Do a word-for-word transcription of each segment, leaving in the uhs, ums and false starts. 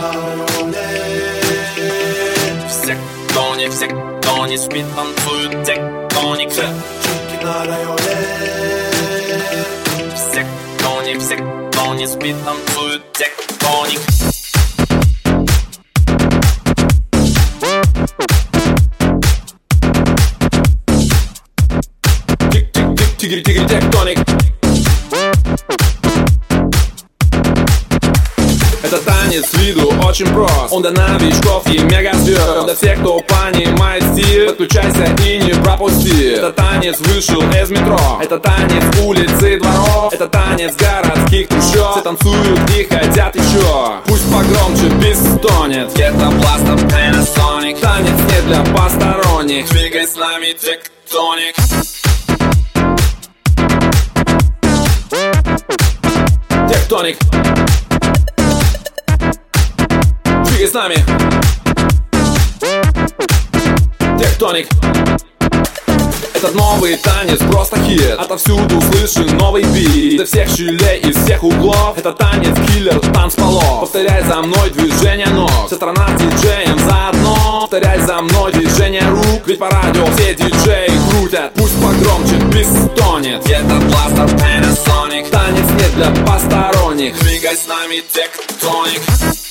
на районе. Все, кто не, все, кто не спит, танцуют тектоник. Все чуки на районе. Все, кто не, все, кто не спит, танцуют тектоник. Тигри, тигри, тектоник. Это танец с виду очень прост. Он для новичков и мегазвезд. Для всех, кто понимает стиль, подключайся и не пропусти. Это танец вышел из метро. Это танец улиц и дворов. Это танец городских трущоб. Все танцуют и хотят еще. Пусть погромче, бис стонет. Это Blaster Panasonic. Танец не для посторонних. Двигай с нами тектоник. Тектоник. Двигай с нами. Тектоник. Этот новый танец просто хит. Отовсюду слышен новый бит. Для всех щелей из всех углов. Это танец киллер танцполов. Повторяй за мной движение ног. Вся страна с диджеем заодно. Повторяй за мной движение рук. Ведь по радио все диджеи крутят. Пусть погромче, бис стонет. Это Blaster Panasonic. Танец не для посторонних. Двигай с нами тектоник.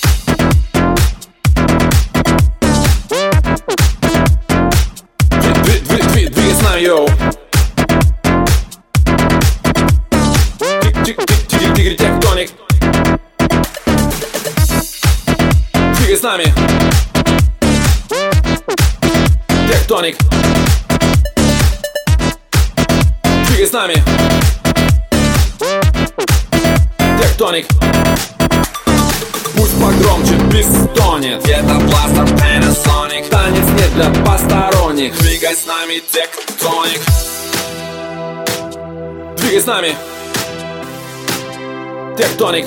Двигай с нами, йоу. Тигри, тектоник. Двигай с нами. Тектоник. Двигай с нами. Тектоник. Пусть погромче, бис стонет. Это Blaster Panasonic. Танец не для посторонних. Двигай с нами тектоник. Двигай с нами. Тектоник.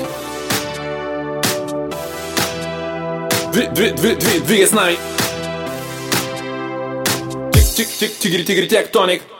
Двигай с нами. Тик-тик-тик, тигри-тигри, тектоник.